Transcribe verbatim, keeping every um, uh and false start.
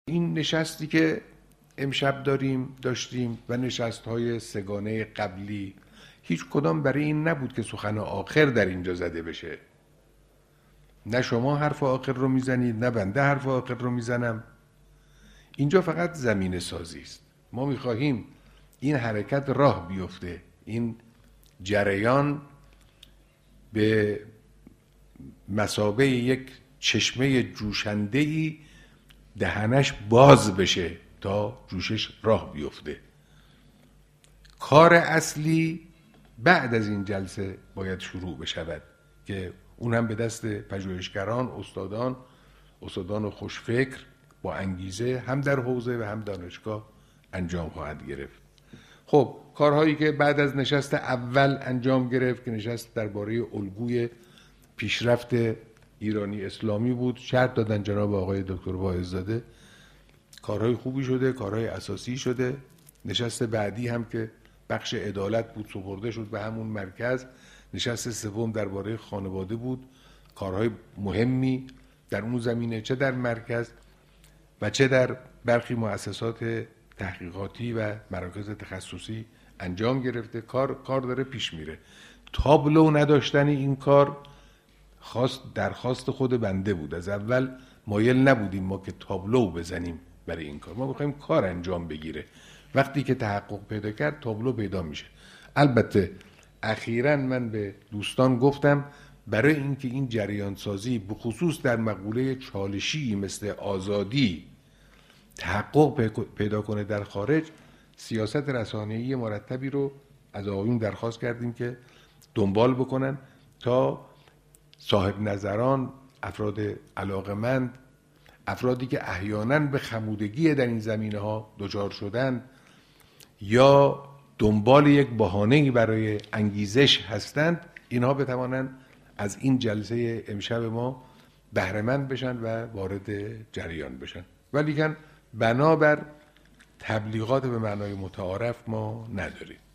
این نشستی که امشب داریم داشتیم و نشست‌های سگانه قبلی هیچ کدام برای این نبود که سخن آخر در اینجا زده بشه. نه شما حرف آخر رو میزنید، نه بنده حرف آخر رو میزنم. اینجا فقط زمینه سازی است. ما میخواهیم این حرکت راه بیفته، این جریان به مثابه یک چشمه جوشنده‌ای دهنش باز بشه تا جوشش راه بیفته. کار اصلی بعد از این جلسه باید شروع بشود که اون هم به دست پژوهشگران، استادان، استادان خوشفکر با انگیزه هم در حوزه و هم دانشگاه انجام خواهد گرفت. خب کارهایی که بعد از نشست اول انجام گرفت که نشست درباره الگوی پیشرفت ایرانی اسلامی بود، شرط دادن جناب آقای دکتر واعظ‌زاده، کارهای خوبی شده، کارهای اساسی شده. نشست بعدی هم که بخش عدالت بود سپرده شد به همون مرکز. نشست سوم درباره خانواده بود، کارهای مهمی در اون زمینه چه در مرکز و چه در برخی مؤسسات تحقیقاتی و مراکز تخصصی انجام گرفته. کار کار داره پیش میره. تابلو نداشتن این کار خواست درخواست خود بنده بود. از اول مایل نبودیم ما که تابلو بزنیم برای این کار. ما میخوایم کار انجام بگیره. وقتی که تحقق پیدا کرد تابلو پیدا میشه. البته اخیراً من به دوستان گفتم برای اینکه این جریان سازی به خصوص در مقوله چالشی مثل آزادی تحقق پیدا کنه در خارج، سیاست رسانه‌ای مرتبی رو از آقایون درخواست کردیم که دنبال بکنن تا صاحب نظران، افراد علاقمند، افرادی که احیانا به خمودگی در این زمینه‌ها دچار شدند یا دنبال یک بهانه‌ای برای انگیزش هستند، اینها بتوانند از این جلسه امشب ما بهره‌مند بشن و وارد جریان بشن. ولیکن بنابر تبلیغات به معنای متعارف ما نداریم.